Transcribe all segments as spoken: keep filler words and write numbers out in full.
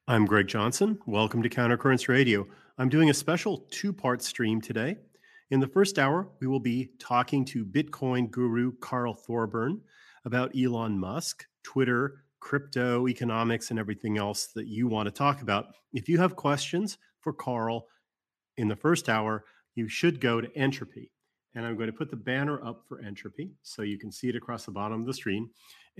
I'm Greg Johnson. Welcome to Countercurrents Radio. I'm doing a special two-part stream today. In the first hour, we will be talking to Bitcoin guru Carl Thorburn about Elon Musk, Twitter, crypto, economics, and everything else that you want to talk about. If you have questions for Carl in the first hour, you should go to Entropy. And I'm going to put the banner up for Entropy so you can see it across the bottom of the screen.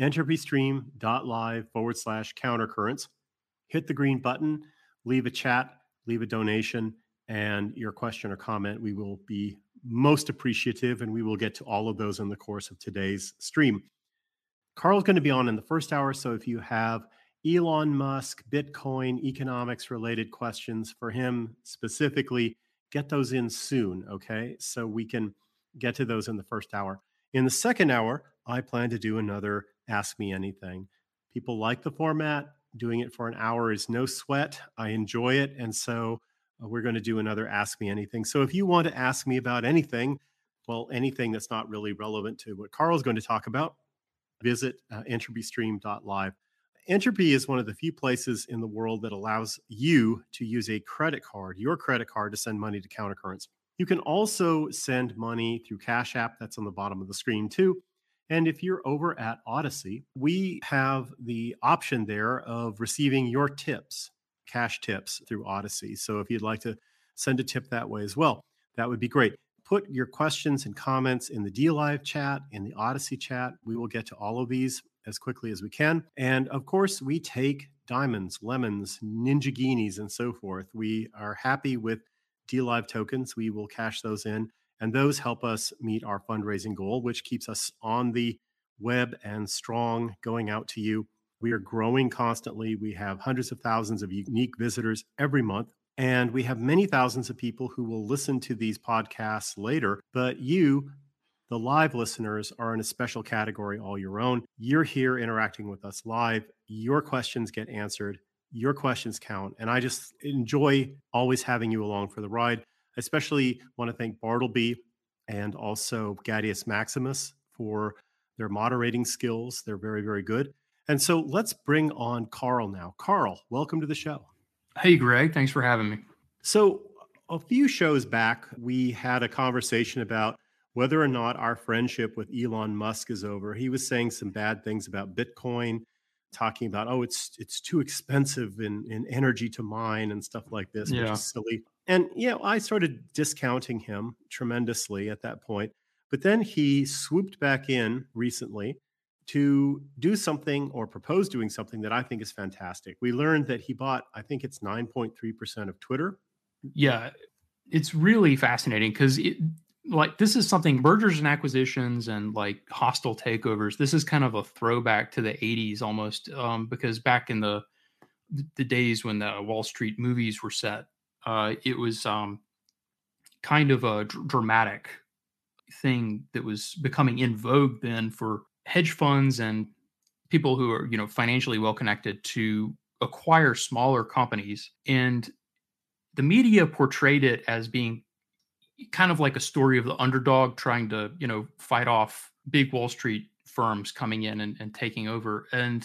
entropystream.live forward slash countercurrents. Hit the green button, leave a chat, leave a donation, and your question or comment. We will be most appreciative, and we will get to all of those in the course of today's stream. Carl's going to be on in the first hour, so if you have Elon Musk, Bitcoin, economics-related questions for him specifically, get those in soon, okay? So we can get to those in the first hour. In the second hour, I plan to do another Ask Me Anything. People like the format. Doing it for an hour is no sweat. I enjoy it. And so uh, we're going to do another Ask Me Anything. So if you want to ask me about anything, well, anything that's not really relevant to what Carl's going to talk about, visit uh, entropystream dot live. Entropy is one of the few places in the world that allows you to use a credit card, your credit card, to send money to Countercurrents. You can also send money through Cash App. That's on the bottom of the screen too. And if you're over at Odyssey, we have the option there of receiving your tips, cash tips through Odyssey. So if you'd like to send a tip that way as well, that would be great. Put your questions and comments in the D Live chat, in the Odyssey chat. We will get to all of these as quickly as we can. And of course, we take diamonds, lemons, ninjaginis, and so forth. We are happy with D Live tokens. We will cash those in. And those help us meet our fundraising goal, which keeps us on the web and strong, going out to you. We are growing constantly. We have hundreds of thousands of unique visitors every month. And we have many thousands of people who will listen to these podcasts later. But you, the live listeners, are in a special category all your own. You're here interacting with us live. Your questions get answered. Your questions count. And I just enjoy always having you along for the ride. Especially want to thank Bartleby and also Gadius Maximus for their moderating skills. They're very, very good. And so let's bring on Carl now. Carl, welcome to the show. Hey, Greg. Thanks for having me. So a few shows back, we had a conversation about whether or not our friendship with Elon Musk is over. He was saying some bad things about Bitcoin, talking about, oh, it's it's too expensive in, in energy to mine and stuff like this, Yeah. which is silly. And, you know, I started discounting him tremendously at that point. But then he swooped back in recently to do something or propose doing something that I think is fantastic. We learned that he bought, I think it's nine point three percent of Twitter. Yeah, it's really fascinating because it, like, this is something, mergers and acquisitions and like hostile takeovers. This is kind of a throwback to the eighties almost, um, because back in the the days when the Wall Street movies were set, uh, it was um, kind of a dr- dramatic thing that was becoming in vogue then for hedge funds and people who are, you know, financially well connected to acquire smaller companies. And the media portrayed it as being kind of like a story of the underdog trying to, you know, fight off big Wall Street firms coming in and, and taking over. And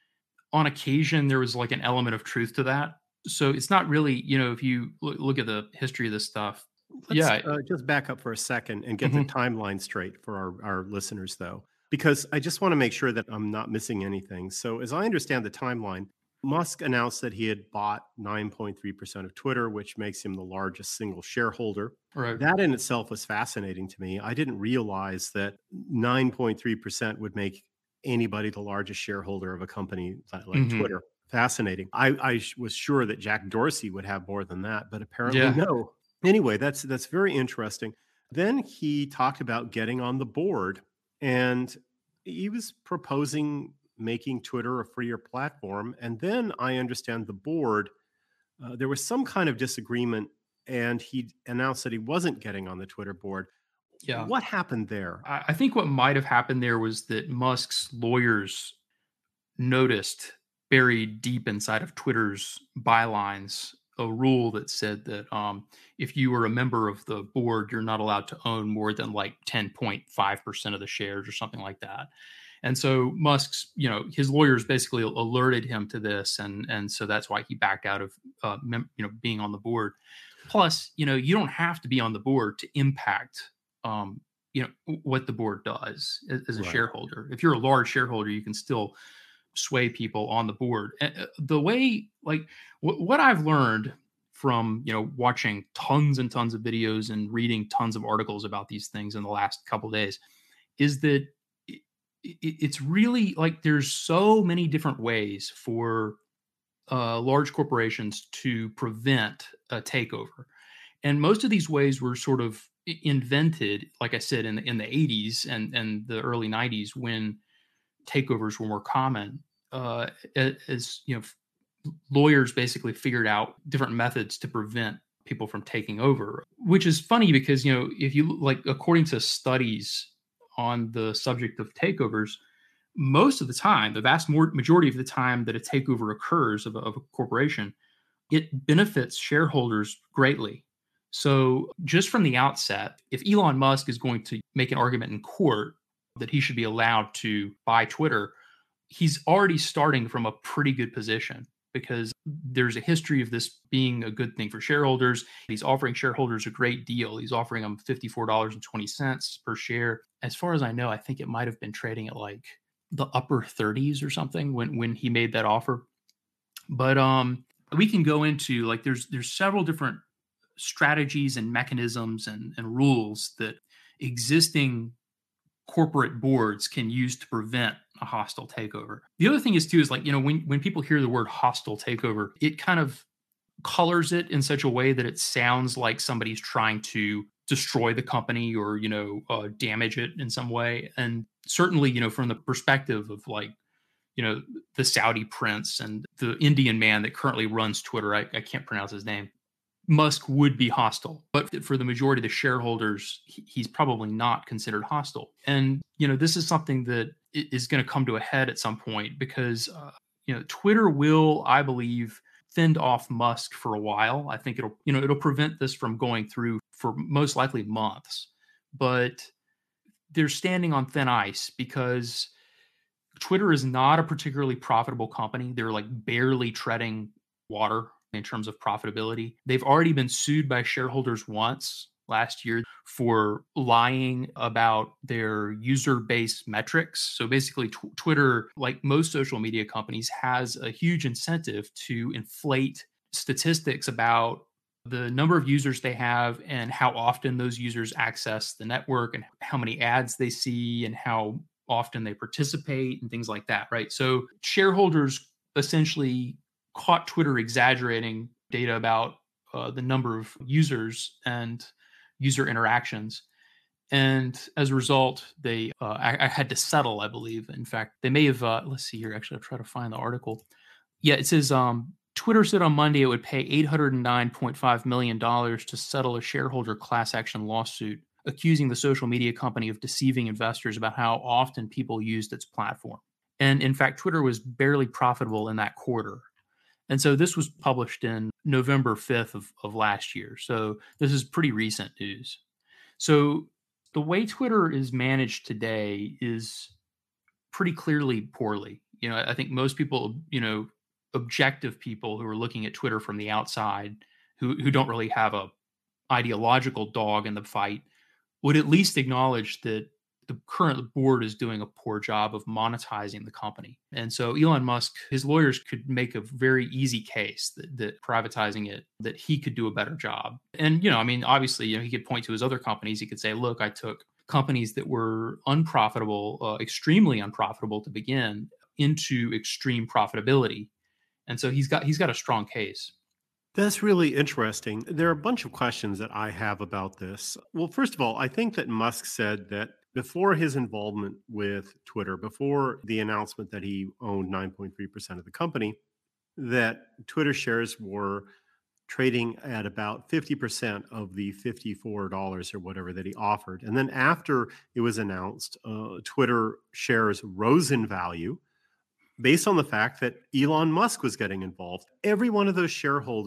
on occasion, there was like an element of truth to that. So it's not really, you know, if you look, look at the history of this stuff. Let's yeah. uh, just back up for a second and get Mhm. the timeline straight for our, our listeners, though, because I just want to make sure that I'm not missing anything. So as I understand the timeline, Musk announced that he had bought nine point three percent of Twitter, which makes him the largest single shareholder. Right. That in itself was fascinating to me. I didn't realize that nine point three percent would make anybody the largest shareholder of a company like, like Mhm. Twitter. Fascinating. I, I sh- was sure that Jack Dorsey would have more than that, but apparently Yeah. no. Anyway, that's that's very interesting. Then he talked about getting on the board, and he was proposing making Twitter a freer platform. And then I understand the board, uh, there was some kind of disagreement, and he announced that he wasn't getting on the Twitter board. Yeah. What happened there? I, I think what might have happened there was that Musk's lawyers noticed buried deep inside of Twitter's bylines a rule that said that um, if you were a member of the board, you're not allowed to own more than like ten point five percent of the shares or something like that. And so Musk's, you know, his lawyers basically alerted him to this, and and so that's why he backed out of, uh, mem- you know, being on the board. Plus, you know, you don't have to be on the board to impact, um, you know, what the board does as, as a Right. shareholder. If you're a large shareholder, you can still sway people on the board. Uh, The way, like, w- what I've learned from, you know, watching tons and tons of videos and reading tons of articles about these things in the last couple of days is that it, it's really like there's so many different ways for uh, large corporations to prevent a takeover, and most of these ways were sort of invented, like I said, in the in the eighties and and the early nineties when takeovers were more common. Uh, as you know, lawyers basically figured out different methods to prevent people from taking over, which is funny because, you know, if you like, according to studies on the subject of takeovers, most of the time, the vast majority of the time that a takeover occurs of a, of a corporation, it benefits shareholders greatly. So, just from the outset, if Elon Musk is going to make an argument in court that he should be allowed to buy Twitter, he's already starting from a pretty good position because there's a history of this being a good thing for shareholders. He's offering shareholders a great deal. He's offering them fifty-four dollars and twenty cents per share. As far as I know, I think it might have been trading at like the upper thirties or something when when he made that offer. But um we can go into, like, there's there's several different strategies and mechanisms and, and rules that existing corporate boards can use to prevent a hostile takeover. The other thing is too is, like, you know, when when people hear the word hostile takeover, it kind of colors it in such a way that it sounds like somebody's trying to destroy the company or, you know, uh, damage it in some way. And certainly, you know, from the perspective of, like, you know, the Saudi prince and the Indian man that currently runs Twitter, I, I can't pronounce his name. Musk would be hostile, but for the majority of the shareholders, he's probably not considered hostile. And, you know, this is something that is going to come to a head at some point because, uh, you know, Twitter will, I believe, fend off Musk for a while. I think it'll, you know, it'll prevent this from going through for most likely months, but they're standing on thin ice because Twitter is not a particularly profitable company. They're like barely treading water in terms of profitability. They've already been sued by shareholders once last year for lying about their user base metrics. So basically, tw- Twitter, like most social media companies, has a huge incentive to inflate statistics about the number of users they have and how often those users access the network and how many ads they see and how often they participate and things like that, right? So shareholders essentially caught Twitter exaggerating data about uh, the number of users and user interactions. And as a result, they uh, I, I had to settle, I believe. In fact, they may have, uh, let's see here, actually, I'll try to find the article. Yeah, it says um, Twitter said on Monday it would pay eight hundred nine point five million dollars to settle a shareholder class action lawsuit accusing the social media company of deceiving investors about how often people used its platform. And in fact, Twitter was barely profitable in that quarter. And so this was published in November fifth of, of last year. So this is pretty recent news. So the way Twitter is managed today is pretty clearly poorly. You know, I think most people, you know, objective people who are looking at Twitter from the outside, who who don't really have a ideological dog in the fight, would at least acknowledge that the current board is doing a poor job of monetizing the company. And so Elon Musk, his lawyers could make a very easy case that, that privatizing it, that he could do a better job. And, you know, I mean, obviously, you know, he could point to his other companies. He could say, look, I took companies that were unprofitable, uh, extremely unprofitable to begin, into extreme profitability. And so he's got he's got a strong case. That's really interesting. There are a bunch of questions that I have about this. Well, first of all, I think that Musk said that before his involvement with Twitter, before the announcement that he owned nine point three percent of the company, that Twitter shares were trading at about fifty percent of the fifty-four dollars or whatever that he offered. And then after it was announced, uh, Twitter shares rose in value based on the fact that Elon Musk was getting involved. Every one of those shareholders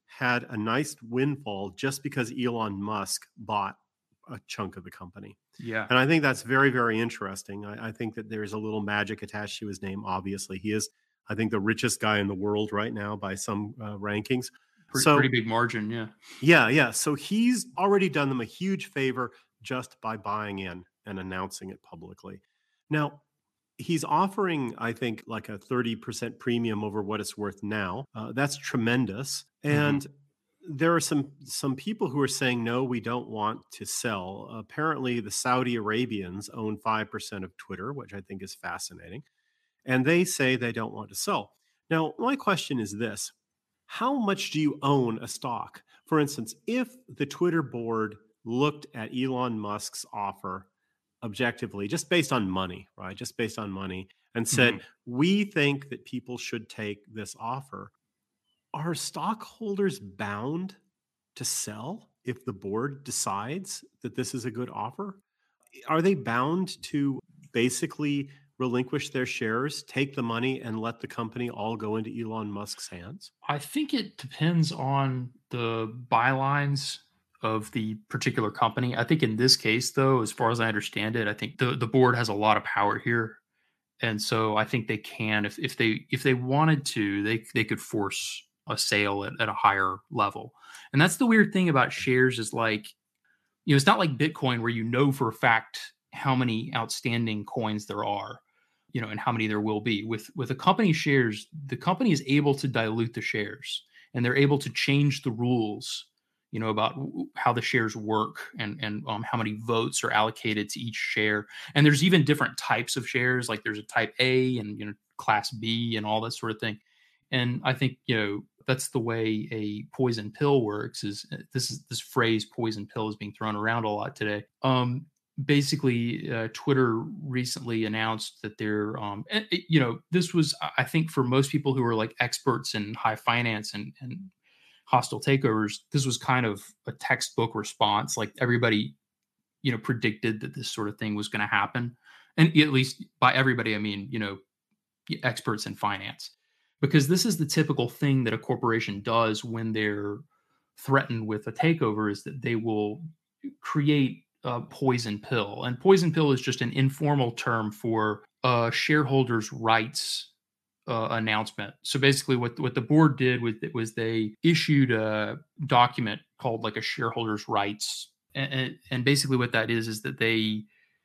had a nice windfall just because Elon Musk bought a chunk of the company. Yeah. And I think that's very, very interesting. I, I think that there's a little magic attached to his name. Obviously, he is, I think, the richest guy in the world right now by some uh, rankings. Pretty, So, pretty big margin. Yeah. yeah, yeah. So he's already done them a huge favor just by buying in and announcing it publicly. Now, he's offering, I think, like a thirty percent premium over what it's worth now. Uh, that's tremendous. And Mm-hmm. there are some some people who are saying, no, we don't want to sell. Apparently, the Saudi Arabians own five percent of Twitter, which I think is fascinating. And they say they don't want to sell. Now, my question is this: how much do you own a stock? For instance, if the Twitter board looked at Elon Musk's offer objectively, just based on money, right? Just based on money, and Mm-hmm. said, we think that people should take this offer, are stockholders bound to sell if the board decides that this is a good offer? Are they bound to basically relinquish their shares, take the money, and let the company all go into Elon Musk's hands? I think it depends on the bylines of the particular company. I think in this case, though, as far as I understand it, I think the, the board has a lot of power here. And so I think they can, if, if they if they wanted to, they they could force a sale at, at a higher level. And that's the weird thing about shares is like, you know, it's not like Bitcoin where you know for a fact how many outstanding coins there are, you know, and how many there will be. With with a company shares, the company is able to dilute the shares and they're able to change the rules, you know, about how the shares work and and um, how many votes are allocated to each share. And there's even different types of shares, like there's a type A and, you know, class B and all that sort of thing. And I think, you know, that's the way a poison pill works. Is uh, this is this phrase poison pill is being thrown around a lot today. Um, basically, uh, Twitter recently announced that they're, um, and, you know, this was, I think, for most people who are like experts in high finance and and hostile takeovers, this was kind of a textbook response. Like everybody, you know, predicted that this sort of thing was going to happen, and at least by everybody, I mean, you know, experts in finance, because this is the typical thing that a corporation does when they're threatened with a takeover, is that they will create a poison pill. And poison pill is just an informal term for a shareholders rights uh, announcement. So basically what what the board did with it was they issued a document called like a shareholders rights, and, and basically what that is is that they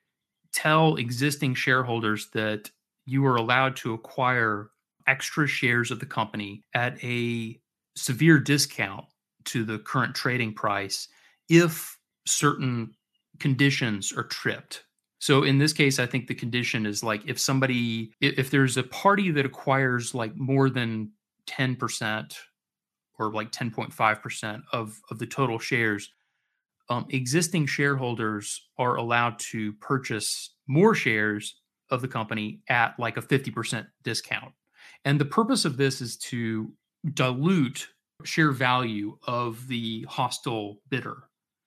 tell existing shareholders that you are allowed to acquire extra shares of the company at a severe discount to the current trading price if certain conditions are tripped. So in this case, I think the condition is like if somebody, if there's a party that acquires like more than ten percent or like ten point five percent of, of the total shares, um, existing shareholders are allowed to purchase more shares of the company at like a fifty percent discount. And the purpose of this is to dilute share value of the hostile bidder.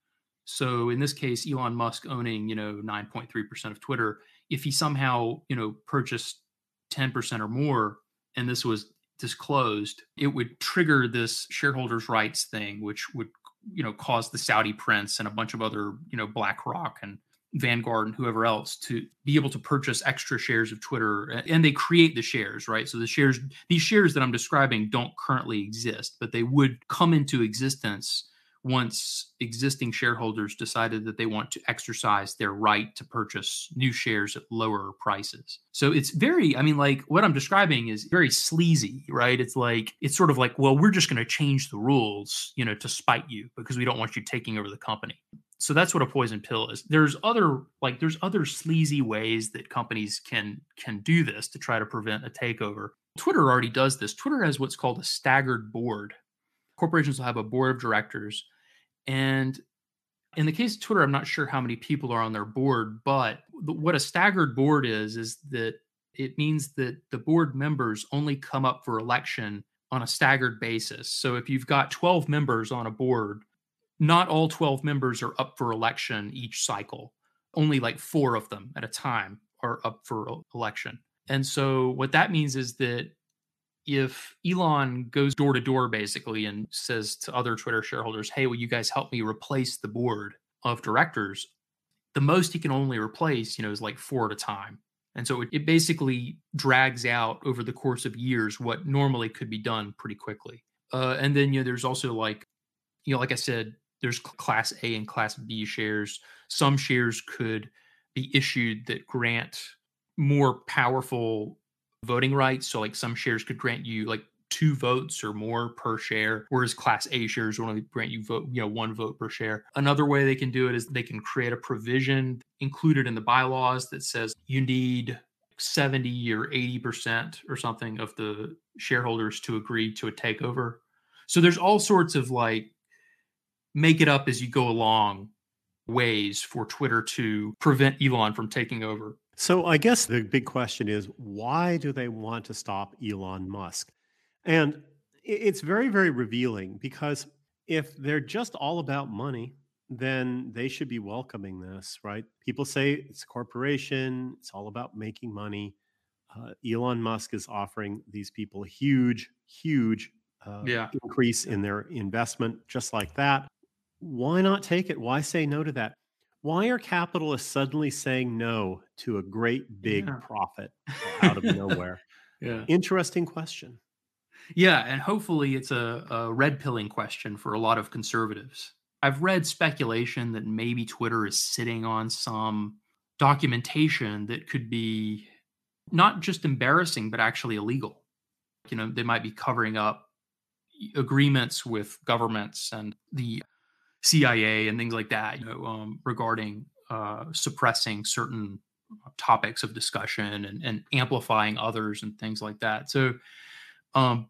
So in this case, Elon Musk owning, you know, nine point three percent of Twitter, if he somehow, you know, purchased ten percent or more, and this was disclosed, it would trigger this shareholders rights thing, which would, you know, cause the Saudi prince and a bunch of other, you know, BlackRock and Vanguard and whoever else to be able to purchase extra shares of Twitter. And they create the shares, right? So the shares, these shares that I'm describing don't currently exist, but they would come into existence once existing shareholders decided that they want to exercise their right to purchase new shares at lower prices. So it's very, I mean, like what I'm describing is very sleazy, right? It's like, it's sort of like, well, we're just going to change the rules, you know, to spite you because we don't want you taking over the company. So that's what a poison pill is. There's other, like, there's other sleazy ways that companies can can do this to try to prevent a takeover. Twitter already does this. Twitter has what's called a staggered board. Corporations will have a board of directors. And in the case of Twitter, I'm not sure how many people are on their board, but what a staggered board is, is that it means that the board members only come up for election on a staggered basis. So if you've got twelve members on a board, not all twelve members are up for election each cycle. Only like four of them at a time are up for election. And so what that means is that if Elon goes door to door basically and says to other Twitter shareholders, hey, will you guys help me replace the board of directors? The most he can only replace, you know, is like four at a time. And so it, it basically drags out over the course of years what normally could be done pretty quickly. Uh, and then, you know, there's also like, you know, like I said, there's class A and class B shares. Some shares could be issued that grant more powerful voting rights. So like some shares could grant you like two votes or more per share, whereas class A shares only grant you vote, you know, one vote per share. Another way they can do it is they can create a provision included in the bylaws that says you need seventy or eighty percent or something of the shareholders to agree to a takeover. So there's all sorts of like make it up as you go along ways for Twitter to prevent Elon from taking over. So I guess the big question is, why do they want to stop Elon Musk? And it's very, very revealing, because if they're just all about money, then they should be welcoming this, right? People say it's a corporation, it's all about making money. Uh, Elon Musk is offering these people a huge, huge uh, Yeah. increase in their investment, just like that. Why not take it? Why say no to that? Why are capitalists suddenly saying no to a great big Yeah. profit out of nowhere? Yeah. Interesting question. Yeah, and hopefully it's a, a red pilling question for a lot of conservatives. I've read speculation that maybe Twitter is sitting on some documentation that could be not just embarrassing, but actually illegal. You know, they might be covering up agreements with governments and the C I A and things like that, you know, um, regarding uh, suppressing certain topics of discussion and, and amplifying others and things like that. So, um,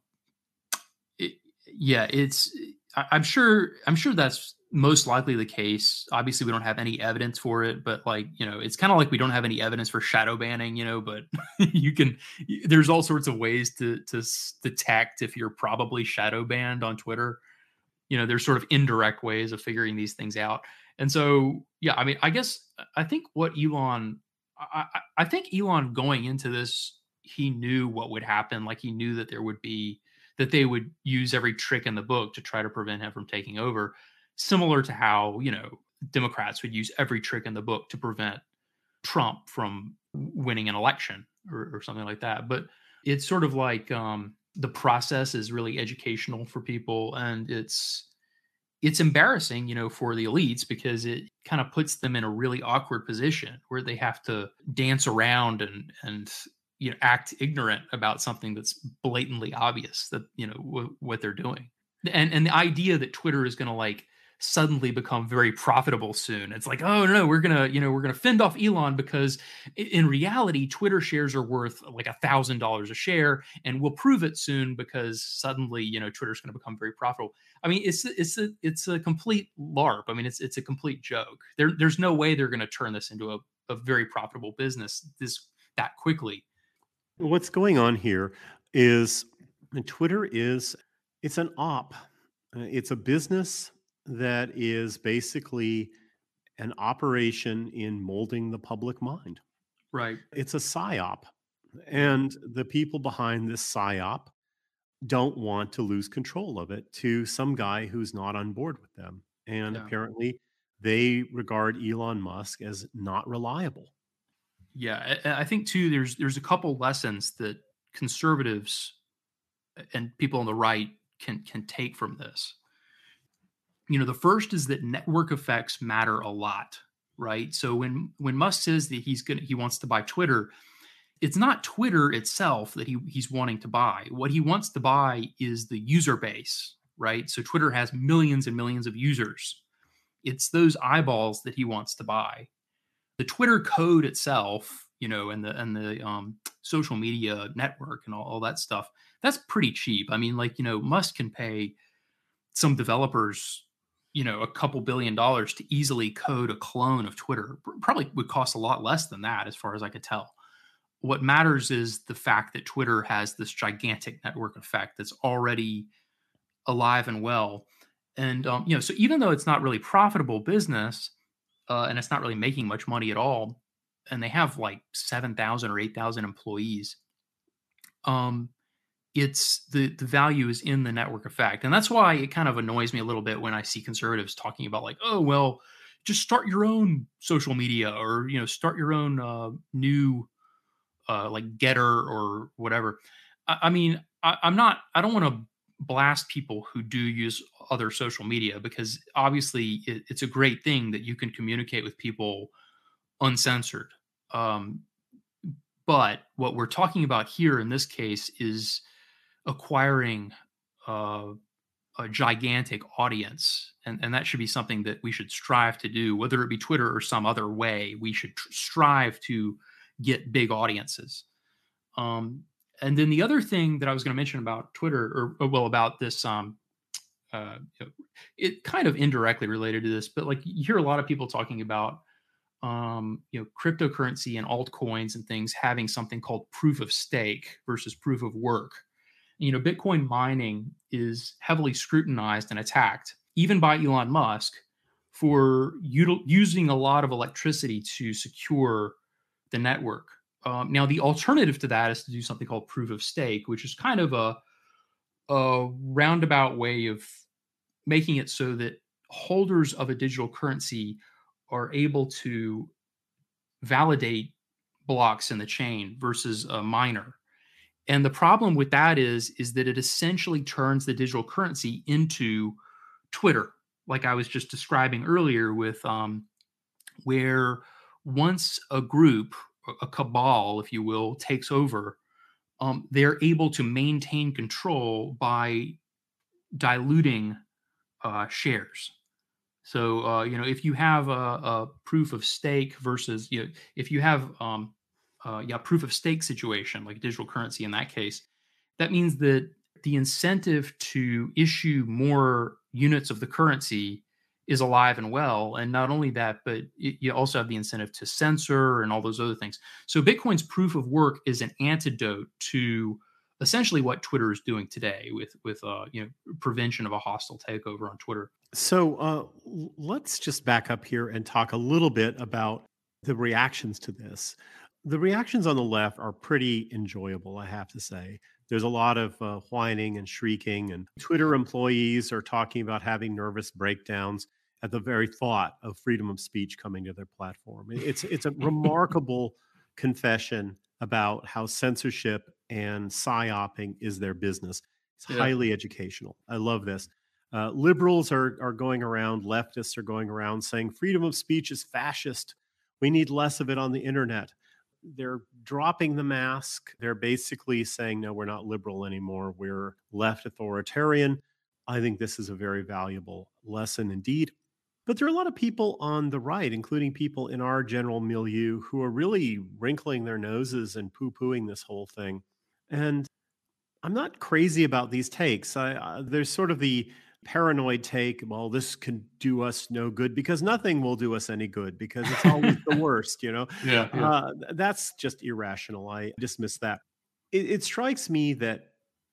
it, yeah, it's. I, I'm sure. I'm sure that's most likely the case. Obviously, we don't have any evidence for it, but like you know, it's kind of like we don't have any evidence for shadow banning. You know, but you can. There's all sorts of ways to to detect if you're probably shadow banned on Twitter. You know, there's sort of indirect ways of figuring these things out. And so, yeah, I mean, I guess I think what Elon, I, I, I think Elon going into this, he knew what would happen. Like he knew that there would be, that they would use every trick in the book to try to prevent him from taking over, similar to how, you know, Democrats would use every trick in the book to prevent Trump from winning an election or, or something like that. But it's sort of like, um, the process is really educational for people, and it's it's embarrassing, you know, for the elites because it kind of puts them in a really awkward position where they have to dance around and and you know act ignorant about something that's blatantly obvious that you know w- what they're doing. And and the idea that Twitter is going to like suddenly become very profitable soon. It's like, oh no, we're gonna, you know, we're gonna fend off Elon because in reality, Twitter shares are worth like a thousand dollars a share, and we'll prove it soon because suddenly, you know, Twitter's gonna become very profitable. I mean, it's it's a it's a complete LARP. I mean, it's it's a complete joke. There there's no way they're gonna turn this into a, a very profitable business this that quickly. What's going on here is Twitter is it's an op. Uh, It's a business that is basically an operation in molding the public mind. Right. It's a psyop. Yeah. And the people behind this psyop don't want to lose control of it to some guy who's not on board with them. And Yeah. apparently they regard Elon Musk as not reliable. Yeah. I, I think too there's there's a couple lessons that conservatives and people on the right can can take from this. You know, the first is that network effects matter a lot, right? So when when Musk says that he's gonna he wants to buy Twitter, it's not Twitter itself that he he's wanting to buy. What he wants to buy is the user base, right? So Twitter has millions and millions of users. It's those eyeballs that he wants to buy. The Twitter code itself, you know, and the and the um, social media network and all, all that stuff, that's pretty cheap. I mean, like, you know, Musk can pay some developers, you know, a couple billion dollars to easily code a clone of Twitter. Probably would cost a lot less than that, as far as I could tell. What matters is the fact that Twitter has this gigantic network effect that's already alive and well. And, um, you know, so even though it's not really profitable business uh, and it's not really making much money at all, and they have like seven thousand or eight thousand employees, um, it's the the value is in the network effect. And that's why it kind of annoys me a little bit when I see conservatives talking about like, oh, well, just start your own social media, or, you know, start your own uh, new uh, like Getter or whatever. I, I mean, I, I'm not, I don't want to blast people who do use other social media, because obviously it, it's a great thing that you can communicate with people uncensored. Um, but what we're talking about here in this case is acquiring uh, a gigantic audience, and and that should be something that we should strive to do, whether it be Twitter or some other way. We should tr- strive to get big audiences. Um, and then the other thing that I was going to mention about Twitter, or, or well, about this, um, uh, you know, it kind of indirectly related to this, but like you hear a lot of people talking about, um, you know, cryptocurrency and altcoins and things having something called proof of stake versus proof of work. You know, Bitcoin mining is heavily scrutinized and attacked, even by Elon Musk, for util- using a lot of electricity to secure the network. Um, now, the alternative to that is to do something called proof of stake, which is kind of a, a roundabout way of making it so that holders of a digital currency are able to validate blocks in the chain versus a miner. And the problem with that is is that it essentially turns the digital currency into Twitter, like I was just describing earlier, with um, where once a group, a cabal, if you will, takes over, um, they're able to maintain control by diluting uh, shares. So, uh, you know, if you have a, a proof of stake versus, you know, if you have, um, uh, yeah, proof of stake situation, like digital currency in that case, that means that the incentive to issue more units of the currency is alive and well. And not only that, but y- you also have the incentive to censor and all those other things. So Bitcoin's proof of work is an antidote to essentially what Twitter is doing today with with uh, you know, prevention of a hostile takeover on Twitter. So uh, l- let's just back up here and talk a little bit about the reactions to this. The reactions on the left are pretty enjoyable, I have to say. There's a lot of uh, whining and shrieking, and Twitter employees are talking about having nervous breakdowns at the very thought of freedom of speech coming to their platform. It's it's a remarkable confession about how censorship and psyoping is their business. It's Yeah. highly educational. I love this. Uh, liberals are are going around, leftists are going around saying freedom of speech is fascist. We need less of it on the internet. They're dropping the mask. They're basically saying, no, we're not liberal anymore. We're left authoritarian. I think this is a very valuable lesson indeed. But there are a lot of people on the right, including people in our general milieu, who are really wrinkling their noses and poo pooing this whole thing. And I'm not crazy about these takes. I, uh, there's sort of the paranoid take, well, this can do us no good because nothing will do us any good because it's always the worst, you know? Yeah, yeah. Uh, th- that's just irrational. I dismiss that. It, it strikes me that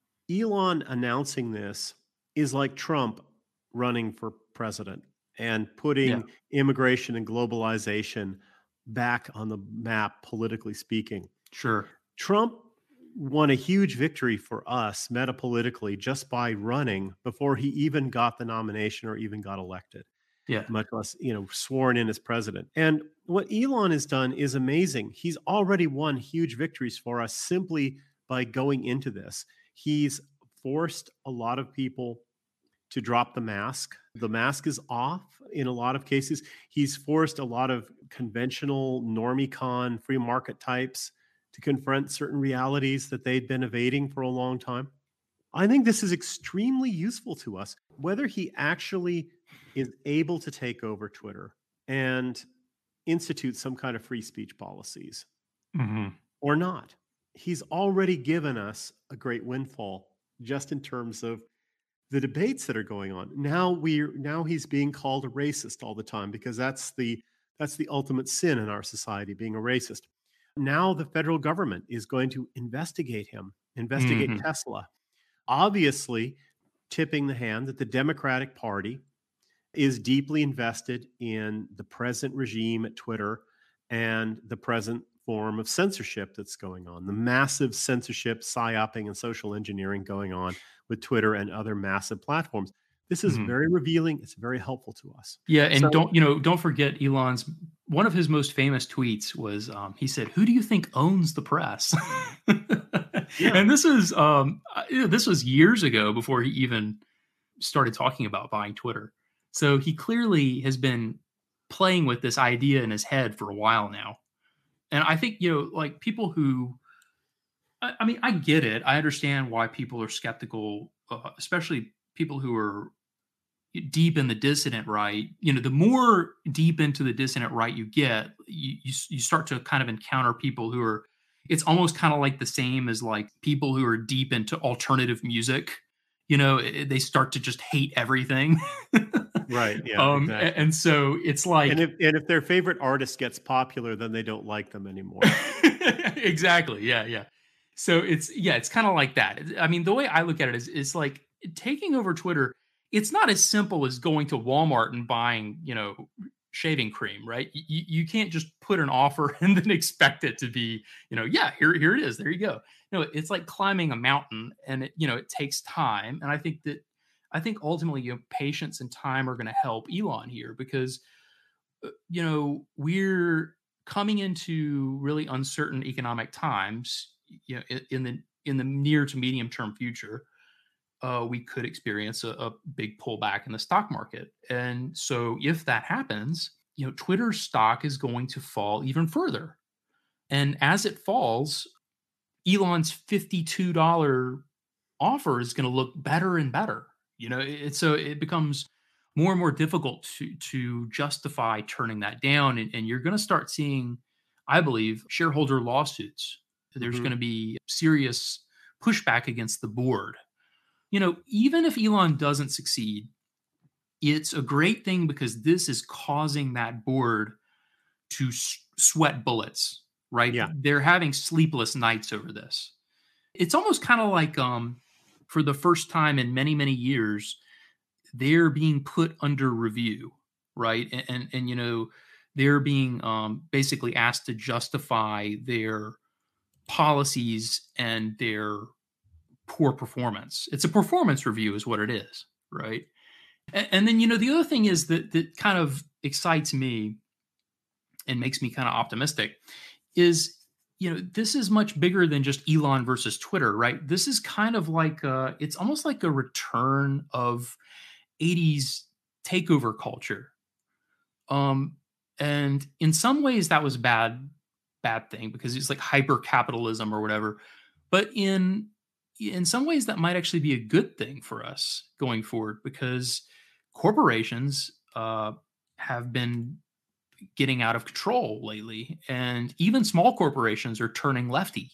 Elon announcing this is like Trump running for president and Yeah, putting immigration and globalization back on the map, politically speaking. sure. Trump won a huge victory for us metapolitically just by running before he even got the nomination or even got elected, Yeah. much less, you know, sworn in as president. And what Elon has done is amazing. He's already won huge victories for us simply by going into this. He's forced a lot of people to drop the mask. The mask is off in a lot of cases. He's forced a lot of conventional normie free market types to confront certain realities that they'd been evading for a long time. I think this is extremely useful to us. Whether he actually is able to take over Twitter and institute some kind of free speech policies Hmm. or not, he's already given us a great windfall just in terms of the debates that are going on. Now we're now he's being called a racist all the time because that's the that's the ultimate sin in our society, being a racist. Now the federal government is going to investigate him, investigate Hmm. Tesla, obviously tipping the hand that the Democratic Party is deeply invested in the present regime at Twitter and the present form of censorship that's going on, the massive censorship, psyoping, and social engineering going on with Twitter and other massive platforms. This is Mhm. very revealing. It's very helpful to us. Yeah, So, and don't you know? Don't forget Elon's one of his most famous tweets was um, he said, "Who do you think owns the press?" yeah, And this is um, uh, you know, this was years ago before he even started talking about buying Twitter. So he clearly has been playing with this idea in his head for a while now. And I think you know, like people who, I, I mean, I get it. I understand why people are skeptical, uh, especially people who are deep in the dissident right. You know, the more deep into the dissident right you get, you you, you start to kind of encounter people who are. It's almost kind of like the same as like people who are deep into alternative music. You know, it, they start to just hate everything. right. Yeah, um, a- exactly. and so it's And like if and if their favorite artist gets popular, then they don't like them anymore. exactly, yeah, yeah. So it's yeah, it's kind of like that. It's- I mean, the way I look at it is, is like taking over Twitter. It's not as simple as going to Walmart and buying, you know, shaving cream, right? You, you can't just put an offer and then expect it to be, you know, yeah, here here it is. There you go. No, it's like climbing a mountain, and it, you know, it takes time. And I think that I think ultimately, you know, patience and time are going to help Elon here because uh, you know, we're coming into really uncertain economic times. You know, in, in the in the near to medium term future, uh, we could experience a, a big pullback in the stock market. And so, if that happens, you know, Twitter's stock is going to fall even further. And as it falls, Elon's fifty-two dollars offer is going to look better and better. You know, it, so it becomes more and more difficult to to justify turning that down, and, and you're going to start seeing, I believe, shareholder lawsuits. There's going hmm to be serious pushback against the board. You know, even if Elon doesn't succeed, it's a great thing because this is causing that board to s- sweat bullets. Right? Yeah. They're having sleepless nights over this. It's almost kind of like um, for the first time in many many years, they're being put under review, right? And and, and you know, they're being um, basically asked to justify their policies and their poor performance. It's a performance review, is what it is, right? And, and then you know, the other thing is that that kind of excites me and makes me kind of optimistic is you know this is much bigger than just Elon versus Twitter, right? This is kind of like uh it's almost like a return of eighties takeover culture. Um, and in some ways that was bad, bad thing because it's like hyper capitalism or whatever. But in in some ways that might actually be a good thing for us going forward because corporations uh, have been getting out of control lately, and even small corporations are turning lefty.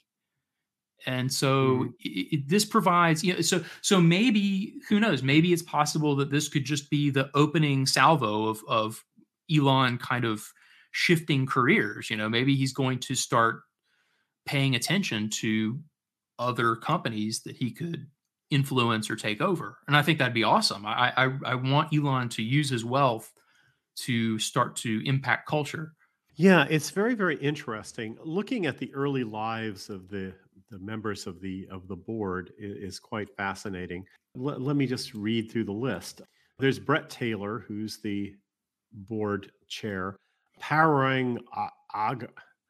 And so hmm it, it, this provides, you know, so so maybe who knows? Maybe it's possible that this could just be the opening salvo of of Elon kind of shifting careers. You know, maybe he's going to start paying attention to other companies that he could influence or take over, and I think that'd be awesome. I I, I want Elon to use his wealth to start to impact culture. Yeah, it's very, very interesting. Looking at the early lives of the the members of the of the board i- is quite fascinating. Let, let me just read through the list. There's Brett Taylor, who's the board chair. Parang A- Ag-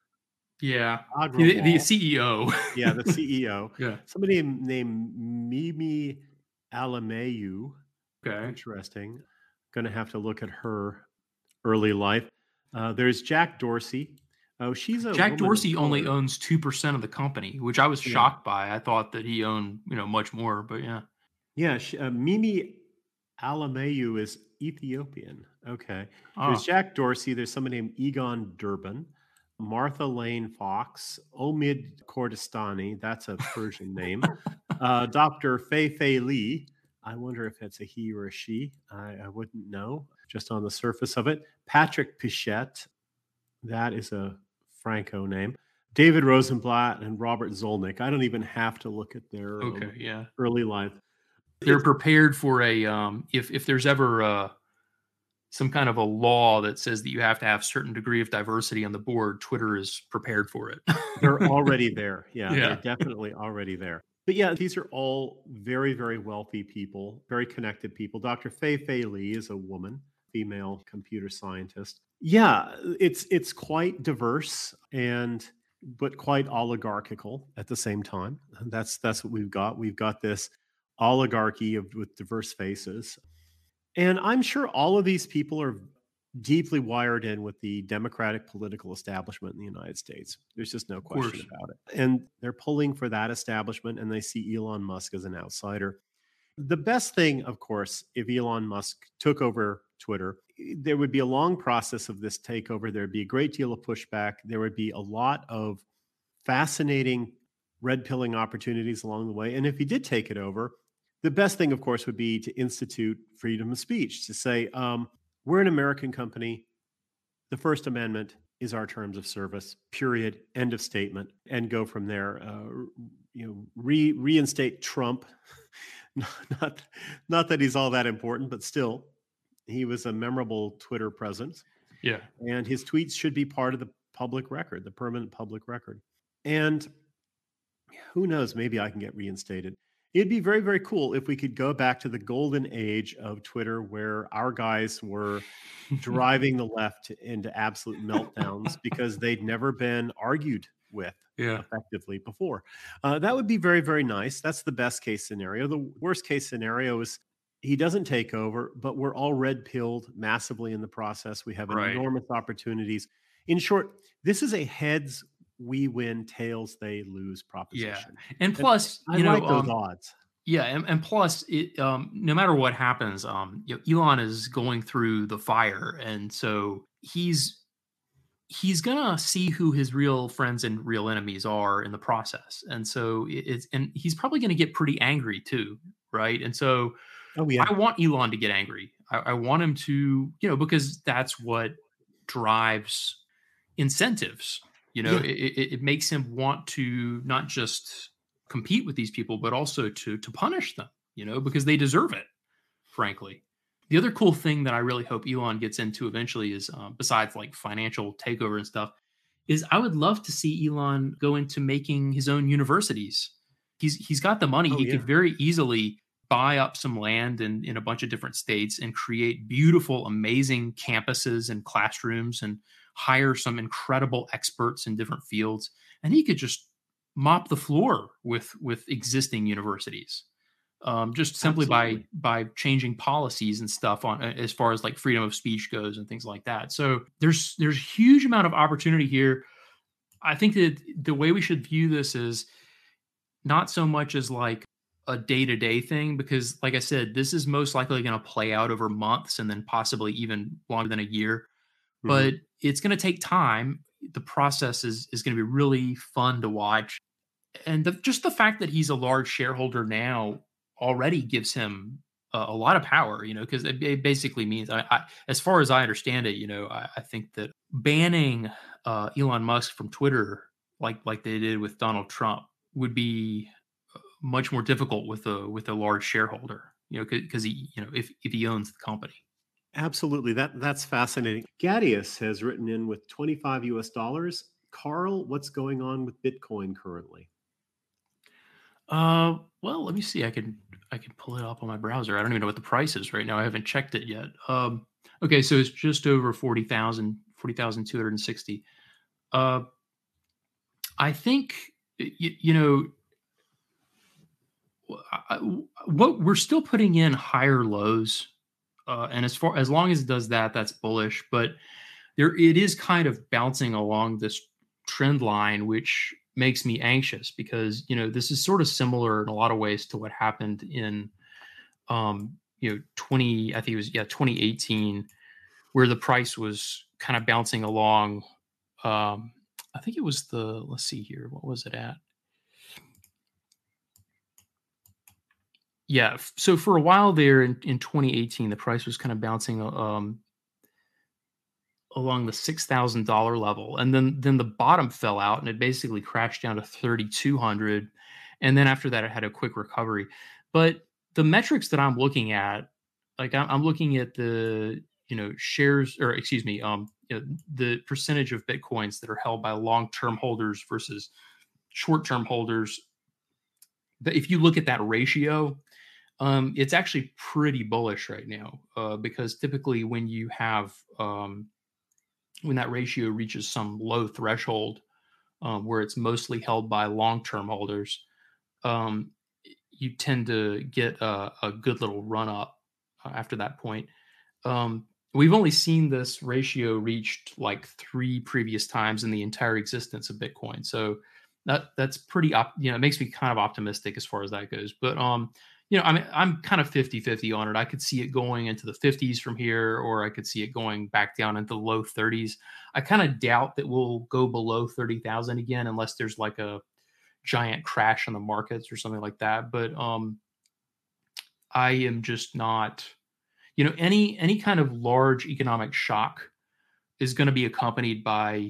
Yeah, the, the Agrawal, C E O. yeah, the C E O. Yeah. Somebody named Mimi Alamayu. Okay. Interesting. Going to have to look at her early life. Uh, there's Jack Dorsey. Oh, she's a Jack woman of Dorsey only color. owns two percent of the company, which I was Yeah. shocked by. I thought that he owned, you know, much more, but yeah. Yeah. She, uh, Mimi Alamayu is Ethiopian. Okay. There's Oh, Jack Dorsey. There's somebody named Egon Durbin. Martha Lane Fox. Omid Kordestani. That's a Persian name. Uh, Doctor Fei Fei Li. I wonder if it's a he or a she. I, I wouldn't know just on the surface of it. Patrick Pichette. That is a Franco name. David Rosenblatt and Robert Zolnick. I don't even have to look at their okay, um, yeah. early life. They're It's prepared for a um if if there's ever uh some kind of a law that says that you have to have certain degree of diversity on the board, Twitter is prepared for it. They're already there. Yeah, Yeah. they're definitely already there. But yeah, these are all very, very wealthy people, very connected people. Doctor Fei Fei Li is a woman, female computer scientist. Yeah, it's it's quite diverse and but quite oligarchical at the same time. That's that's what we've got. We've got this oligarchy of with diverse faces. And I'm sure all of these people are deeply wired in with the Democratic political establishment in the United States. There's just no question about it. And they're pulling for that establishment, and they see Elon Musk as an outsider. The best thing, of course, if Elon Musk took over Twitter, there would be a long process of this takeover. There'd be a great deal of pushback. There would be a lot of fascinating red pilling opportunities along the way. And if he did take it over, the best thing, of course, would be to institute freedom of speech, to say, um, we're an American company. The First Amendment is our terms of service, period, end of statement, and go from there. Uh, you know, re, reinstate Trump. not, not that he's all that important, but still, he was a memorable Twitter presence. Yeah. And his tweets should be part of the public record, the permanent public record. And who knows, maybe I can get reinstated. It'd be very, very cool if we could go back to the golden age of Twitter, where our guys were driving the left into absolute meltdowns because they'd never been argued with yeah. effectively before. Uh, that would be very, very nice. That's the best case scenario. The worst case scenario is he doesn't take over, but we're all red pilled massively in the process. We have Right. enormous opportunities. In short, this is a heads we win, tails they lose proposition. Yeah. And plus, and you I know, like those um, odds. Yeah, and, and plus, it, um, no matter what happens, um, you know, Elon is going through the fire, and so he's he's gonna see who his real friends and real enemies are in the process, and so it's and he's probably going to get pretty angry too, right? And so, oh yeah, I want Elon to get angry. I, I want him to, you know, because that's what drives incentives. You know, yeah. it, it, it makes him want to not just compete with these people, but also to to punish them, you know, because they deserve it, frankly. The other cool thing that I really hope Elon gets into eventually is, um, besides like financial takeover and stuff, is I would love to see Elon go into making his own universities. He's he's got the money. Oh, he yeah. could very easily buy up some land in, in a bunch of different states and create beautiful, amazing campuses and classrooms and hire some incredible experts in different fields. And he could just mop the floor with with existing universities, um, just simply Absolutely. by by changing policies and stuff on as far as like freedom of speech goes and things like that. So there's there's a huge amount of opportunity here. I think that the way we should view this is not so much as like a day-to-day thing, because like I said, this is most likely going to play out over months and then possibly even longer than a year. Mm-hmm. But it's going to take time. The process is is going to be really fun to watch. And the, just the fact that he's a large shareholder now already gives him a, a lot of power, you know, because it, it basically means, I, I, as far as I understand it, you know, I, I think that banning uh, Elon Musk from Twitter, like like they did with Donald Trump, would be much more difficult with a with a large shareholder, you know, because he, you know, if if he owns the company. Absolutely, that that's fascinating. Gadius has written in with twenty-five U S dollars. Carl, what's going on with Bitcoin currently? Uh, well, let me see. I can I can pull it up on my browser. I don't even know what the price is right now. I haven't checked it yet. Um, okay, so it's just over forty thousand, forty thousand two hundred sixty. Uh, I think you, you know I, what we're still putting in higher lows, uh, and as far as long as it does that, that's bullish. But there, it is kind of bouncing along this trend line, which makes me anxious because, you know, this is sort of similar in a lot of ways to what happened in, um, you know, twenty, I think it was, yeah, twenty eighteen, where the price was kind of bouncing along. Um, I think it was the, let's see here, what was it at? Yeah. So for a while there in, in twenty eighteen, the price was kind of bouncing, um, along the six thousand dollars level. And then, then the bottom fell out and it basically crashed down to thirty-two hundred. And then after that, it had a quick recovery. But the metrics that I'm looking at, like I'm, I'm looking at the, you know, shares or excuse me, um, you know, the percentage of Bitcoins that are held by long-term holders versus short-term holders. But if you look at that ratio, um, it's actually pretty bullish right now, uh, because typically when you have um, when that ratio reaches some low threshold, um, where it's mostly held by long-term holders, um, you tend to get a, a good little run up uh, after that point. Um, we've only seen this ratio reached like three previous times in the entire existence of Bitcoin. So that that's pretty op- you know, it makes me kind of optimistic as far as that goes. But um, you know, I mean, I'm kind of fifty-fifty on it. I could see it going into the fifties from here, or I could see it going back down into the low thirties. I kind of doubt that we'll go below thirty thousand again unless there's like a giant crash in the markets or something like that. But um, I am just not, you know, any any kind of large economic shock is going to be accompanied by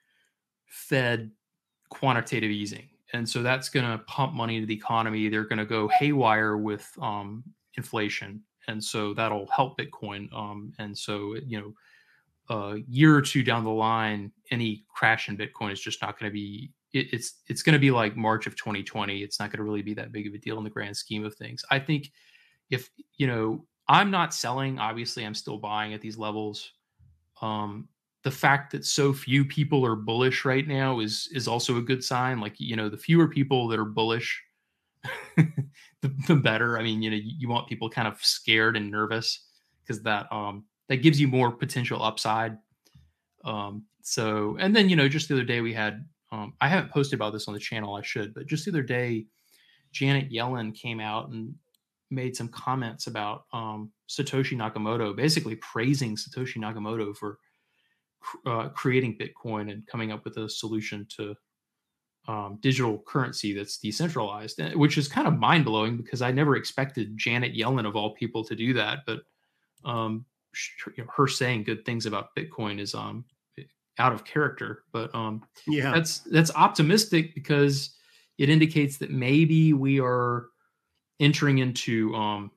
Fed quantitative easing, and so that's going to pump money into the economy. They're going to go haywire with um, inflation, and so that'll help Bitcoin. Um, and so, you know, a year or two down the line, any crash in Bitcoin is just not going to be. It, it's it's going to be like March of twenty twenty. It's not going to really be that big of a deal in the grand scheme of things. I think if, you know, I'm not selling, obviously I'm still buying at these levels. Um, the fact that so few people are bullish right now is is also a good sign. Like, you know, the fewer people that are bullish, the, the better. I mean, you know, you, you want people kind of scared and nervous because that um that gives you more potential upside. Um, so, and then, you know, just the other day we had, um, I haven't posted about this on the channel, I should, but just the other day, Janet Yellen came out and made some comments about um, Satoshi Nakamoto, basically praising Satoshi Nakamoto for uh, creating Bitcoin and coming up with a solution to um, digital currency that's decentralized, which is kind of mind blowing because I never expected Janet Yellen of all people to do that. But um, you know, her saying good things about Bitcoin is um, out of character. But um, Yeah. that's that's optimistic because it indicates that maybe we are entering into um,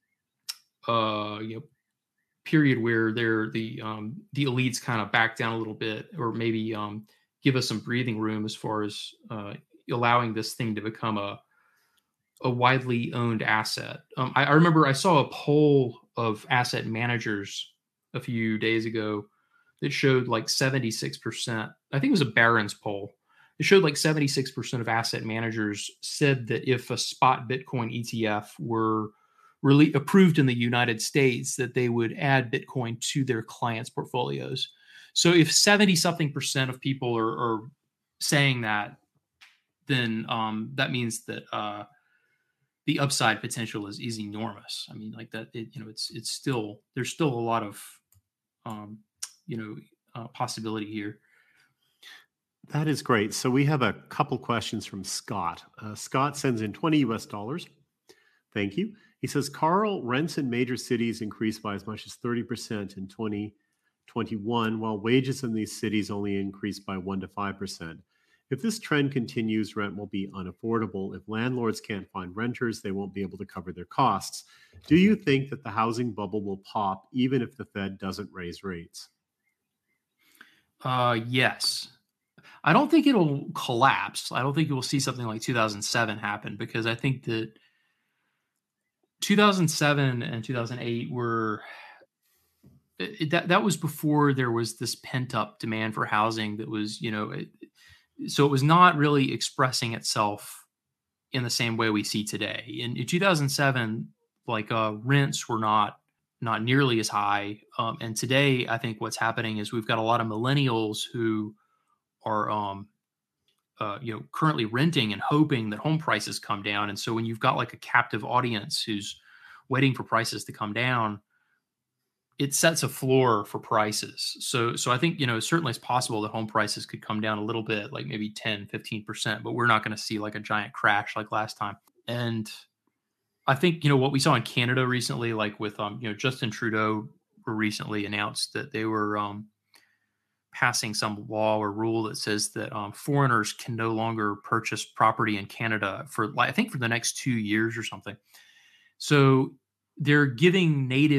uh, you know, period where they're the um, the elites kind of back down a little bit, or maybe um, give us some breathing room as far as uh, allowing this thing to become a a widely owned asset. Um, I, I remember I saw a poll of asset managers a few days ago that showed like seventy-six percent. I think it was a Barron's poll. It showed like seventy-six percent of asset managers said that if a spot Bitcoin E T F were really approved in the United States, that they would add Bitcoin to their clients' portfolios. So if seventy something percent of people are, are saying that, then um, that means that uh, the upside potential is, is enormous. I mean, like that, it, you know, it's, it's still, there's still a lot of, um, you know, uh, possibility here. That is great. So we have a couple questions from Scott. Uh, Scott sends in twenty U S dollars. Thank you. He says, Carl, rents in major cities increased by as much as thirty percent in twenty twenty-one, while wages in these cities only increased by one to five percent. If this trend continues, rent will be unaffordable. If landlords can't find renters, they won't be able to cover their costs. Do you think that the housing bubble will pop even if the Fed doesn't raise rates? Uh, yes. I don't think it'll collapse. I don't think you will see something like two thousand seven happen, because I think that two thousand seven and two thousand eight were it, that that was before there was this pent up demand for housing that was, you know, it, so it was not really expressing itself in the same way we see today. In, in two thousand seven, like uh, rents were not not nearly as high, um, and today I think what's happening is we've got a lot of millennials who are um, uh, you know, currently renting and hoping that home prices come down. And so when you've got like a captive audience who's waiting for prices to come down, it sets a floor for prices. So, so I think, you know, certainly it's possible that home prices could come down a little bit, like maybe ten, fifteen percent, but we're not going to see like a giant crash like last time. And I think, you know, what we saw in Canada recently, like with, um, you know, Justin Trudeau recently announced that they were, um, passing some law or rule that says that um, foreigners can no longer purchase property in Canada for, I think, for the next two years or something. So they're giving native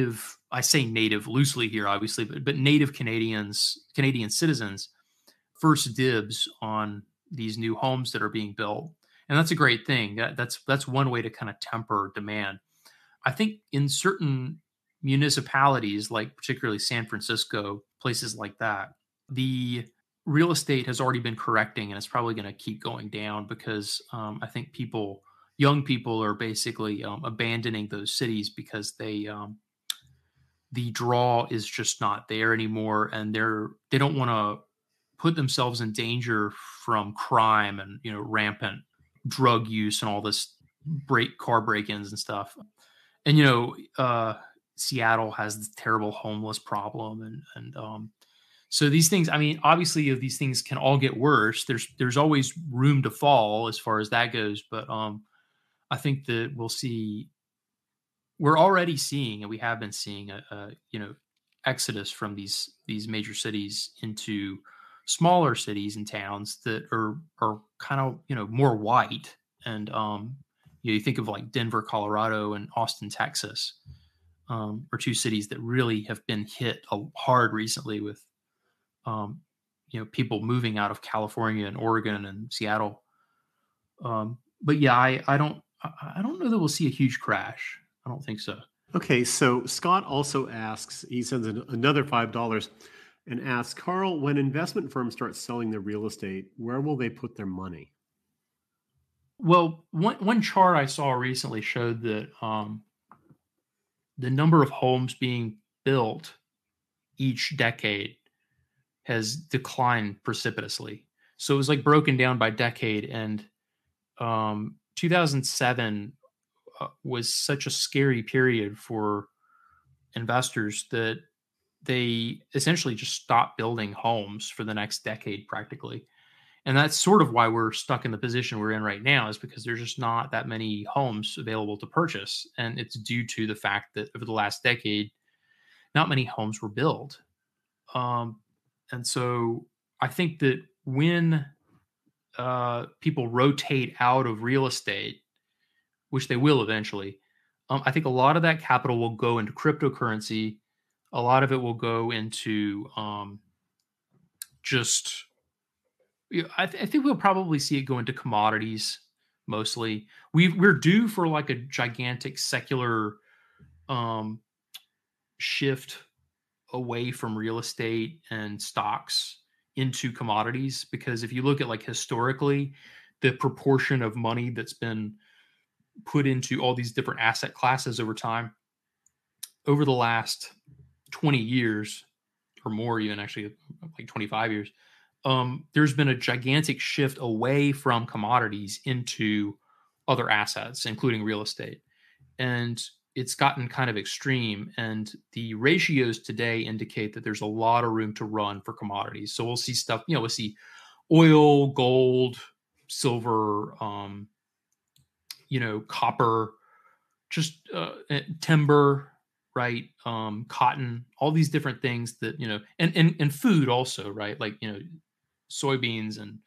I say native loosely here, obviously, but, but native Canadians, Canadian citizens, first dibs on these new homes that are being built. And that's a great thing. That, that's that's one way to kind of temper demand. I think in certain municipalities, like particularly San Francisco, places like that, the real estate has already been correcting, and it's probably going to keep going down because um, I think people, young people, are basically um, abandoning those cities because they um, the draw is just not there anymore, and they're they don't want to put themselves in danger from crime and, you know, rampant drug use and all this break car break-ins and stuff. And, you know, uh, Seattle has this terrible homeless problem. And, and, um, so these things, I mean, obviously these things can all get worse. There's, there's always room to fall as far as that goes. But, um, I think that we'll see, we're already seeing, and we have been seeing a, a you know, exodus from these, these major cities into smaller cities and towns that are are kind of, you know, more white. And um you know, you think of like Denver, Colorado, and Austin, Texas, um are two cities that really have been hit hard recently with um you know, people moving out of California and Oregon and Seattle. Um but yeah, I I don't I I don't know that we'll see a huge crash. I don't think so. Okay, so Scott also asks, he sends an, another five dollars and asks, Carl, when investment firms start selling their real estate, where will they put their money? Well, one one chart I saw recently showed that um, the number of homes being built each decade has declined precipitously. So it was like broken down by decade, and um, two thousand seven uh, was such a scary period for investors that they essentially just stopped building homes for the next decade practically. And that's sort of why we're stuck in the position we're in right now, is because there's just not that many homes available to purchase. And it's due to the fact that over the last decade, not many homes were built. Um, and so I think that when uh, people rotate out of real estate, which they will eventually, um, I think a lot of that capital will go into cryptocurrency. A lot of it will go into um, just, you know, I, th- I think we'll probably see it go into commodities mostly. We we're due for like a gigantic secular um, shift away from real estate and stocks into commodities, because if you look at like historically, the proportion of money that's been put into all these different asset classes over time, over the last twenty years or more, even actually like twenty-five years, um, there's been a gigantic shift away from commodities into other assets, including real estate. And it's gotten kind of extreme. And the ratios today indicate that there's a lot of room to run for commodities. So we'll see stuff, you know, we'll see oil, gold, silver, um, you know, copper, just uh, timber, right? Um, cotton, all these different things that, you know, and, and, and food also, right? Like, you know, soybeans and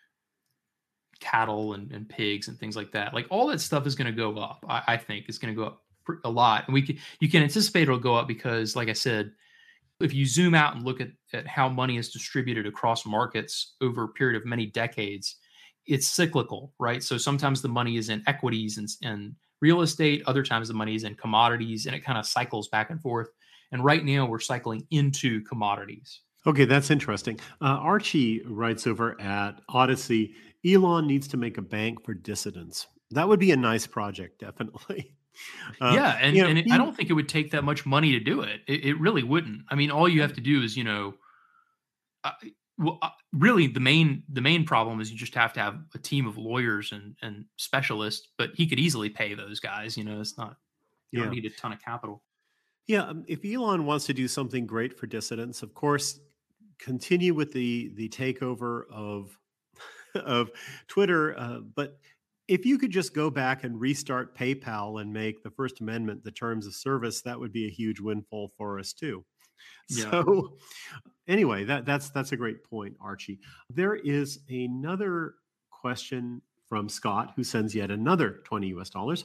cattle and, and pigs and things like that. Like all that stuff is going to go up. I, I think it's going to go up a lot. And we can, you can anticipate it'll go up because, like I said, if you zoom out and look at, at how money is distributed across markets over a period of many decades, it's cyclical, right? So sometimes the money is in equities and, and real estate. Other times the money is in commodities, and it kind of cycles back and forth. And right now we're cycling into commodities. Okay, that's interesting. Uh, Archie writes over at Odyssey, Elon needs to make a bank for dissidents. That would be a nice project, definitely. Uh, yeah, and, you know, and it, he, I don't think it would take that much money to do it. It, it really wouldn't. I mean, all you have to do is, you know, uh, well, uh, really the main the main problem is you just have to have a team of lawyers and and specialists. But he could easily pay those guys. You know, it's not, you don't yeah, need a ton of capital. yeah. um, If Elon wants to do something great for dissidents, of course, continue with the the takeover of of Twitter. Uh, but if you could just go back and restart PayPal and make the First Amendment the terms of service, that would be a huge windfall for us too. Yeah. So anyway, that that's that's a great point, Archie. There is another question from Scott, who sends yet another twenty U S dollars.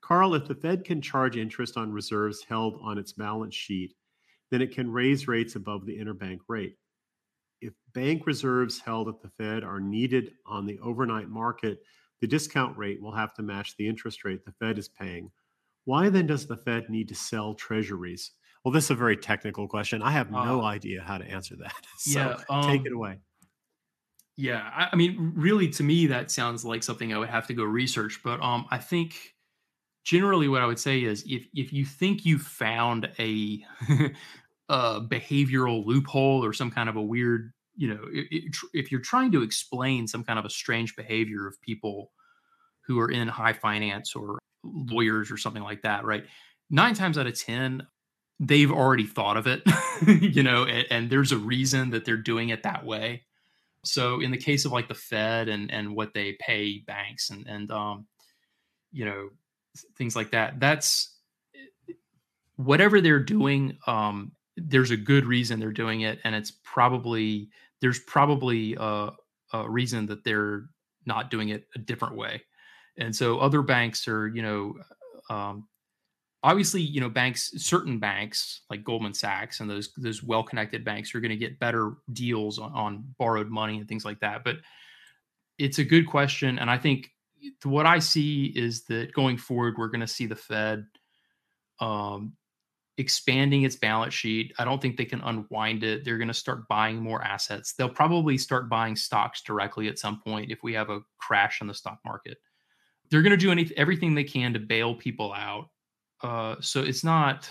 Carl, if the Fed can charge interest on reserves held on its balance sheet, then it can raise rates above the interbank rate. If bank reserves held at the Fed are needed on the overnight market, the discount rate will have to match the interest rate the Fed is paying. Why then does the Fed need to sell treasuries? Well, this is a very technical question. I have Uh, no idea how to answer that. So yeah. take it Um, away. yeah. I, I mean, really, to me, that sounds like something I would have to go research. But um, I think generally what I would say is if if you think you found a a behavioral loophole or some kind of a weird, you know, it, it, if you're trying to explain some kind of a strange behavior of people who are in high finance or lawyers or something like that, right? Nine times out of ten, they've already thought of it, you know, and, and there's a reason that they're doing it that way. So in the case of like the Fed and and what they pay banks and and um, you know, things like that, that's whatever they're doing. Um, there's a good reason they're doing it, and it's probably there's probably a, a reason that they're not doing it a different way. And so other banks are, you know, um, obviously, you know, banks, certain banks like Goldman Sachs and those those well-connected banks are going to get better deals on, on borrowed money and things like that. But it's a good question, and I think what I see is that going forward, we're going to see the Fed um, expanding its balance sheet. I don't think they can unwind it. They're going to start buying more assets. They'll probably start buying stocks directly at some point if we have a crash in the stock market. They're going to do any, everything they can to bail people out. Uh, so it's not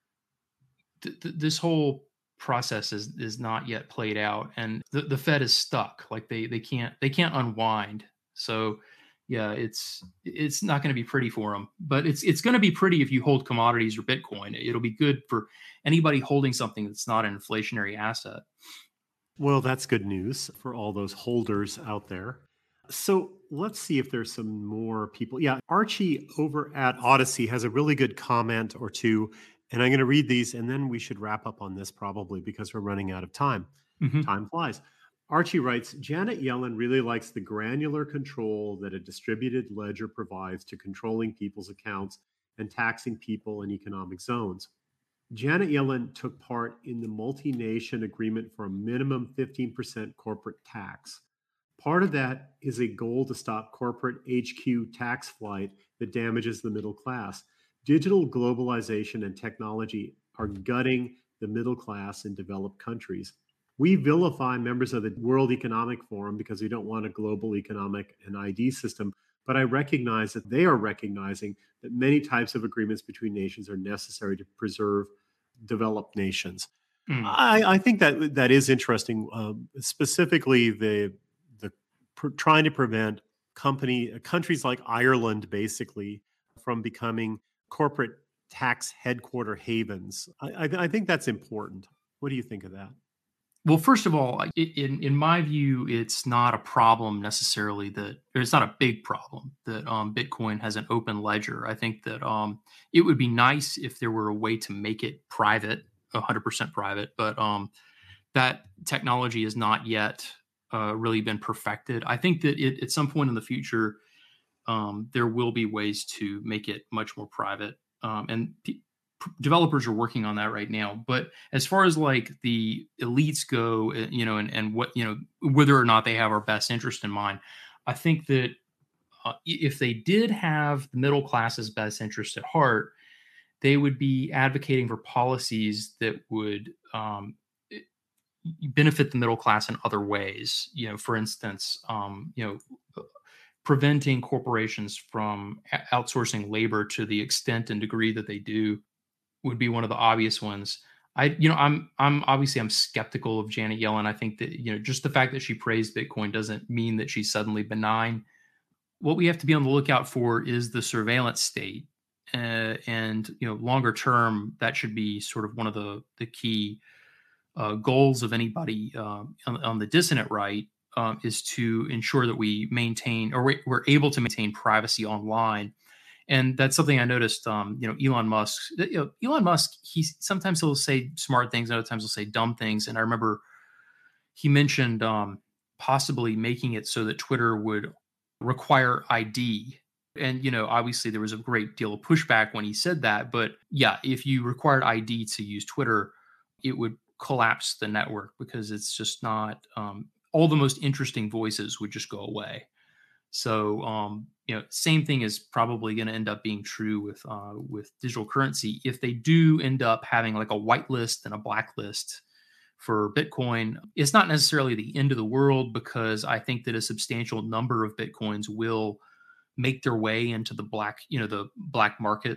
th- th- this whole process is is not yet played out, and the, the Fed is stuck. Like they they can't they can't unwind. So yeah, it's it's not going to be pretty for them, but it's it's going to be pretty if you hold commodities or Bitcoin. It'll be good for anybody holding something that's not an inflationary asset. Well, that's good news for all those holders out there. So let's see if there's some more people. Yeah, Archie over at Odyssey has a really good comment or two, and I'm going to read these and then we should wrap up on this probably because we're running out of time. Mm-hmm. Time flies. Archie writes, Janet Yellen really likes the granular control that a distributed ledger provides to controlling people's accounts and taxing people in economic zones. Janet Yellen took part in the multi-nation agreement for a minimum fifteen percent corporate tax. Part of that is a goal to stop corporate H Q tax flight that damages the middle class. Digital globalization and technology are gutting the middle class in developed countries. We vilify members of the World Economic Forum because we don't want a global economic and I D system, but I recognize that they are recognizing that many types of agreements between nations are necessary to preserve developed nations. Mm. I, I think that that is interesting, um, specifically the the pr- trying to prevent company countries like Ireland basically from becoming corporate tax headquarter havens. I, I, I think that's important. What do you think of that? Well, first of all, in in my view, it's not a problem necessarily that or it's not a big problem that um, Bitcoin has an open ledger. I think that um, it would be nice if there were a way to make it private, one hundred percent private, but um, that technology has not yet uh, really been perfected. I think that it, at some point in the future, um, there will be ways to make it much more private, um, and p- developers are working on that right now. But as far as like the elites go, uh, you know, and, and what, you know, whether or not they have our best interest in mind, I think that uh, if they did have the middle class's best interest at heart, they would be advocating for policies that would um, benefit the middle class in other ways. You know, for instance, um, you know, preventing corporations from outsourcing labor to the extent and degree that they do would be one of the obvious ones. I, you know, I'm, I'm obviously I'm skeptical of Janet Yellen. I think that, you know, just the fact that she praised Bitcoin doesn't mean that she's suddenly benign. What we have to be on the lookout for is the surveillance state, uh, and you know, longer term, that should be sort of one of the the key uh, goals of anybody uh, on, on the dissident right, um, is to ensure that we maintain or we, we're able to maintain privacy online. And that's something I noticed. Um, you know, Elon Musk. You know, Elon Musk. He sometimes he'll say smart things, other times he'll say dumb things. And I remember he mentioned um, possibly making it so that Twitter would require I D And, you know, obviously there was a great deal of pushback when he said that. But yeah, if you required I D to use Twitter, it would collapse the network because it's just not, um, all the most interesting voices would just go away. So, um, you know, same thing is probably going to end up being true with uh, with digital currency. If they do end up having like a whitelist and a blacklist for Bitcoin, it's not necessarily the end of the world because I think that a substantial number of Bitcoins will make their way into the black, you know, the black market.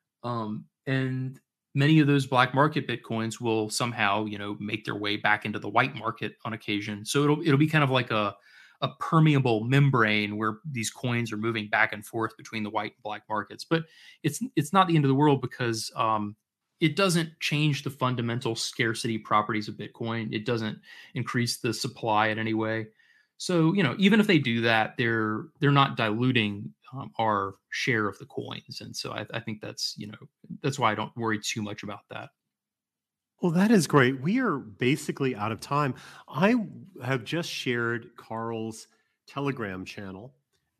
Um, and many of those black market Bitcoins will somehow, you know, make their way back into the white market on occasion. So it'll it'll be kind of like a a permeable membrane where these coins are moving back and forth between the white and black markets. But it's it's not the end of the world because um, it doesn't change the fundamental scarcity properties of Bitcoin. It doesn't increase the supply in any way. So, you know, even if they do that, they're they're not diluting um, our share of the coins, and so I, I think that's you know that's why I don't worry too much about that. Well, that is great. We are basically out of time. I have just shared Carl's Telegram channel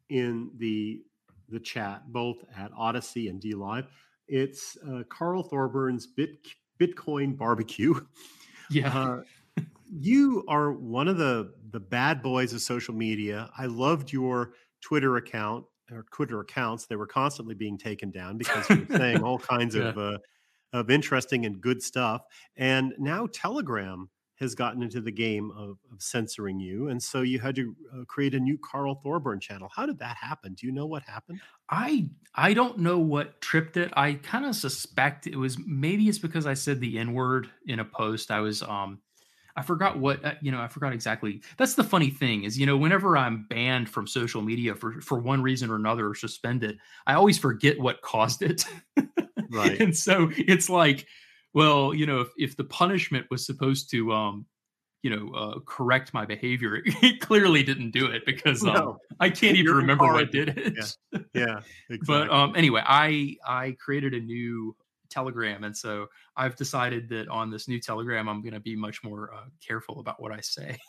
in the the chat, both at Odyssey and D Live. It's uh, Carl Thorburns Bit, Bitcoin Barbecue. Yeah. Uh, you are one of the the bad boys of social media. I loved your Twitter account or Twitter accounts. They were constantly being taken down because you were saying all kinds Yeah. of uh, of interesting and good stuff. And now Telegram has gotten into the game of, of censoring you, and so you had to uh, create a new Carl Thorburn channel. How did that happen? Do you know what happened? I I don't know what tripped it. I kind of suspect it was maybe it's because I said the N word in a post. I was um I forgot what uh, you know. I forgot exactly. That's the funny thing is, you know, whenever I'm banned from social media for for one reason or another or suspended, I always forget what caused it. Right. And so it's like, well, you know, if if the punishment was supposed to um you know uh, correct my behavior, it clearly didn't do it because um No, I can't even you're remember what incorrigible. did Yeah. it. Yeah. But um Exactly. anyway, I I created a new Telegram, and so I've decided that on this new Telegram, I'm going to be much more uh, careful about what I say.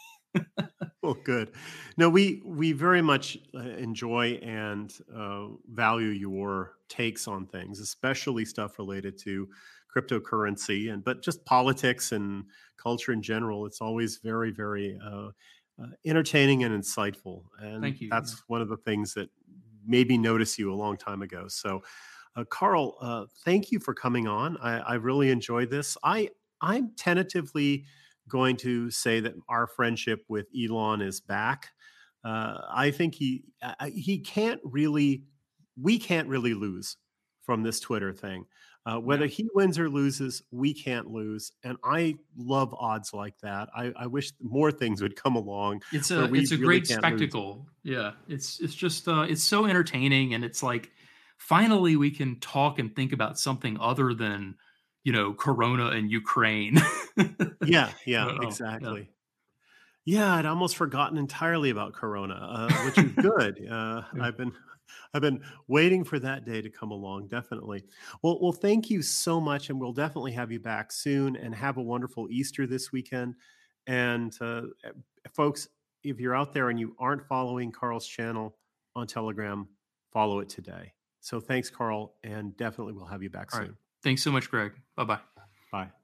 Well, good. No, we we very much uh, enjoy and uh, value your takes on things, especially stuff related to cryptocurrency and but just politics and culture in general. It's always very, very uh, uh, entertaining and insightful, and Thank you. Yeah. that's one of the things that made me notice you a long time ago. So, uh, Carl, uh, thank you for coming on. I, I really enjoyed this. I I'm tentatively going to say that our friendship with Elon is back. Uh, I think he I, he can't really, we can't really lose from this Twitter thing. Uh, whether Yeah. he wins or loses, we can't lose, and I love odds like that. I, I wish more things would come along It's where a we it's a really great can't lose. spectacle. Yeah. It's it's just uh it's so entertaining, and it's like finally we can talk and think about something other than, you know, Corona and Ukraine. Yeah, yeah, But um yeah. exactly. Yeah, I'd almost forgotten entirely about Corona, uh, which is good. Uh, Yeah. I've been I've been waiting for that day to come along, definitely. Well, well, thank you so much, and we'll definitely have you back soon. And have a wonderful Easter this weekend. And uh, eh, folks, if you're out there and you aren't following Carl's channel on Telegram, follow it today. So thanks, Carl, and definitely we'll have you back All right. soon. Thanks so much, Greg. Bye-bye. Bye.